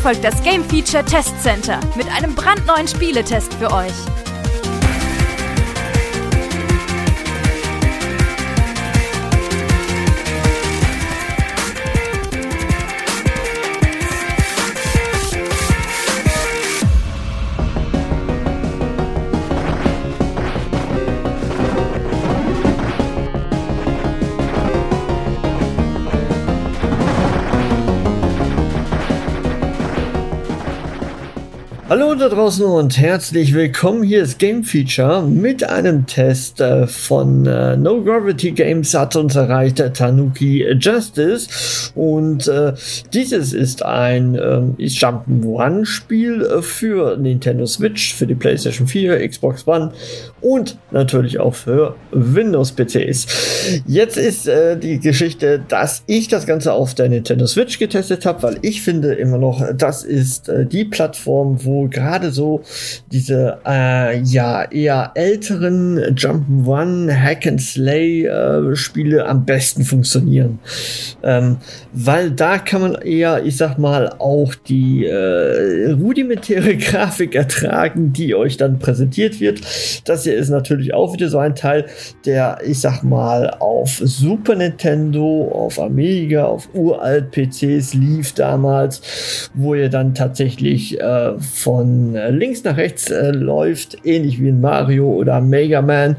folgt das Game Feature Test Center mit einem brandneuen Spieletest für euch. Hallo da draußen und herzlich willkommen. Hier ist Game Feature mit einem Test von No Gravity Games hat uns erreicht, Tanuki Justice. Und dieses ist ein Jump'n'Run-Spiel für Nintendo Switch, für die PlayStation 4, Xbox One und natürlich auch für Windows-PCs. Jetzt ist die Geschichte, dass ich das Ganze auf der Nintendo Switch getestet habe, weil ich finde immer noch, das ist die Plattform, wo gerade so diese eher älteren Jump'n'Run, Hack-and-Slay Spiele am besten funktionieren. Weil da kann man eher, ich sag mal, auch die rudimentäre Grafik ertragen, die euch dann präsentiert wird. Das hier ist natürlich auch wieder so ein Teil, der, ich sag mal, auf Super Nintendo, auf Amiga, auf uralt PCs lief damals, wo ihr dann tatsächlich von links nach rechts läuft, ähnlich wie in Mario oder Mega Man,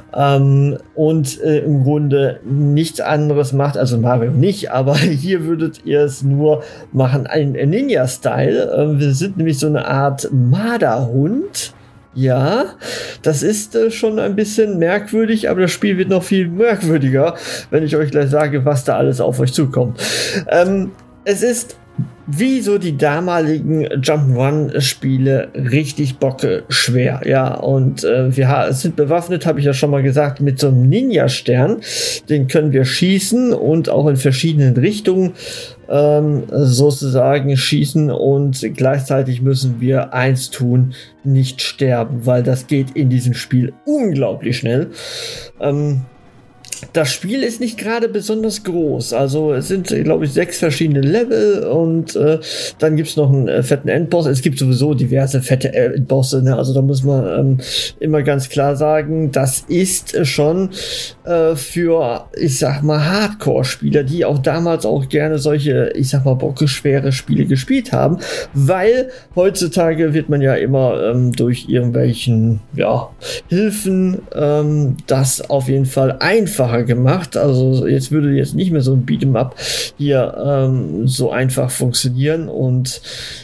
und im Grunde nichts anderes macht, also Mario nicht, aber hier würdet ihr es nur machen, ein Ninja-Style. Wir sind nämlich so eine Art Marderhund. Ja, das ist schon ein bisschen merkwürdig, aber das Spiel wird noch viel merkwürdiger, wenn ich euch gleich sage, was da alles auf euch zukommt. Es ist wie so die damaligen Jump'n'Run-Spiele richtig bocke schwer, ja, und wir sind bewaffnet, habe ich ja schon mal gesagt, mit so einem Ninja-Stern, den können wir schießen und auch in verschiedenen Richtungen sozusagen schießen, und gleichzeitig müssen wir eins tun, nicht sterben, weil das geht in diesem Spiel unglaublich schnell. Das Spiel ist nicht gerade besonders groß, also es sind, glaube ich, 6 verschiedene Level, und dann gibt es noch einen fetten Endboss. Es gibt sowieso diverse fette Endbosse, ne? Also da muss man immer ganz klar sagen, das ist schon für, ich sag mal, Hardcore-Spieler, die auch damals auch gerne solche, ich sag mal, bockeschwere Spiele gespielt haben, weil heutzutage wird man ja immer durch irgendwelchen Hilfen das auf jeden Fall einfacher gemacht. Also jetzt würde jetzt nicht mehr so ein Beat'em Up hier so einfach funktionieren, und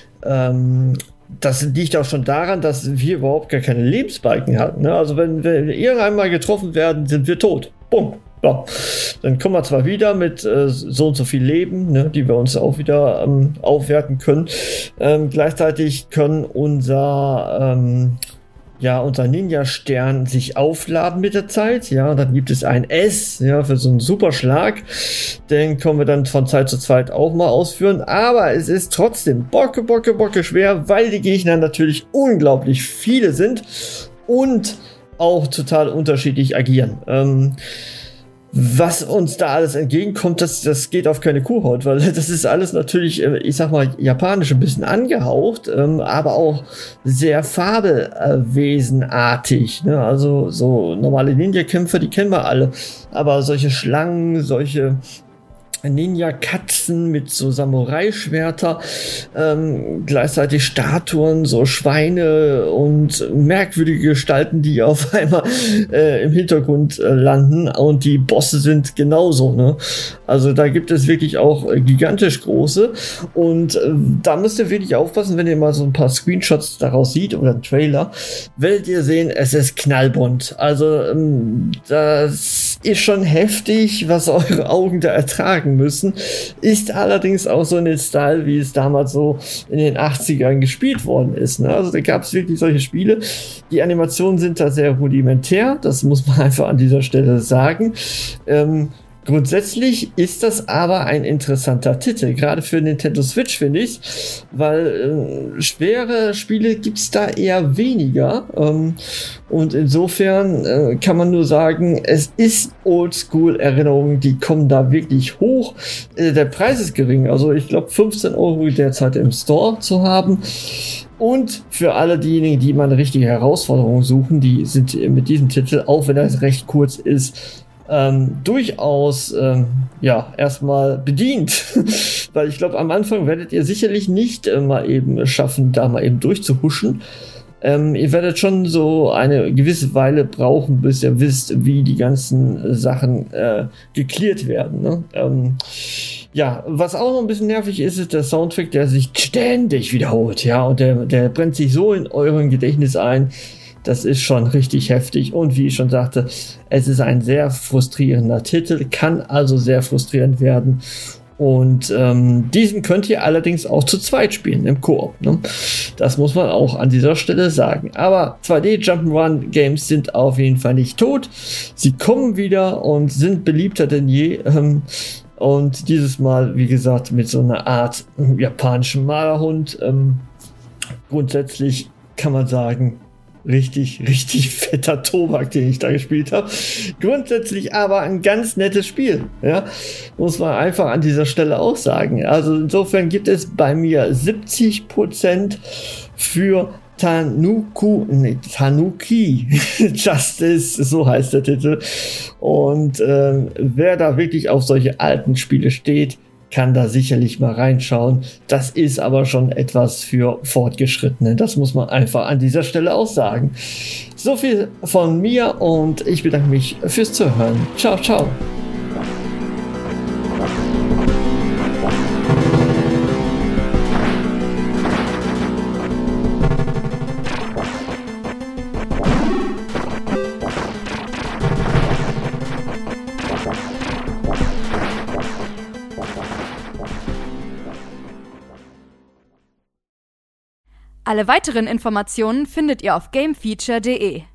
das liegt auch schon daran, dass wir überhaupt gar keine Lebensbalken hatten, ne? Also wenn wir irgendwann mal getroffen werden, sind wir tot. Bumm. Ja. Dann kommen wir zwar wieder mit so und so viel Leben, ne, die wir uns auch wieder aufwerten können. Gleichzeitig können unser Ninja-Stern sich aufladen mit der Zeit, ja, und dann gibt es ein S, ja, für so einen Superschlag, den können wir dann von Zeit zu Zeit auch mal ausführen, aber es ist trotzdem bocke schwer, weil die Gegner natürlich unglaublich viele sind und auch total unterschiedlich agieren. Was uns da alles entgegenkommt, das geht auf keine Kuhhaut, weil das ist alles natürlich, ich sag mal, japanisch ein bisschen angehaucht, aber auch sehr fabelwesenartig, ne? Also so normale Ninja-Kämpfer, die kennen wir alle, aber solche Schlangen, solche Ninja-Katzen mit so Samurai-Schwerter, gleichzeitig Statuen, so Schweine und merkwürdige Gestalten, die auf einmal im Hintergrund landen, und die Bosse sind genauso, ne? Also da gibt es wirklich auch gigantisch große, und da müsst ihr wirklich aufpassen, wenn ihr mal so ein paar Screenshots daraus seht oder einen Trailer, werdet ihr sehen, es ist knallbunt. Also das ist schon heftig, was eure Augen da ertragen müssen, ist allerdings auch so in den Style, wie es damals so in den 80ern gespielt worden ist, ne? Also da gab es wirklich solche Spiele, die Animationen sind da sehr rudimentär, das muss man einfach an dieser Stelle sagen. Grundsätzlich ist das aber ein interessanter Titel, gerade für Nintendo Switch, finde ich, weil schwere Spiele gibt es da eher weniger. Und insofern kann man nur sagen, es ist Oldschool-Erinnerungen, die kommen da wirklich hoch. Der Preis ist gering, also ich glaube 15 € derzeit im Store zu haben. Und für alle diejenigen, die mal eine richtige Herausforderung suchen, die sind mit diesem Titel, auch wenn er recht kurz ist, durchaus erstmal bedient. Weil ich glaube, am Anfang werdet ihr sicherlich nicht mal eben schaffen, da mal eben durchzuhuschen. Ihr werdet schon so eine gewisse Weile brauchen, bis ihr wisst, wie die ganzen Sachen geklärt werden. Ne? Was auch noch ein bisschen nervig ist, ist der Soundtrack, der sich ständig wiederholt. Ja, und der brennt sich so in euren Gedächtnis ein. Das ist schon richtig heftig. Und wie ich schon sagte, es ist ein sehr frustrierender Titel, kann also sehr frustrierend werden. Und diesen könnt ihr allerdings auch zu zweit spielen, im Koop. Ne? Das muss man auch an dieser Stelle sagen. Aber 2D Jump'n'Run Games sind auf jeden Fall nicht tot. Sie kommen wieder und sind beliebter denn je. Und dieses Mal, wie gesagt, mit so einer Art japanischen Marderhund. Grundsätzlich kann man sagen, richtig fetter Tobak, den ich da gespielt habe. Grundsätzlich aber ein ganz nettes Spiel, ja, muss man einfach an dieser Stelle auch sagen. Also insofern gibt es bei mir 70% für Tanuki Justice, so heißt der Titel. Und wer da wirklich auf solche alten Spiele steht, kann da sicherlich mal reinschauen. Das ist aber schon etwas für Fortgeschrittene. Das muss man einfach an dieser Stelle auch sagen. So viel von mir und ich bedanke mich fürs Zuhören. Ciao, ciao. Alle weiteren Informationen findet ihr auf gamefeature.de.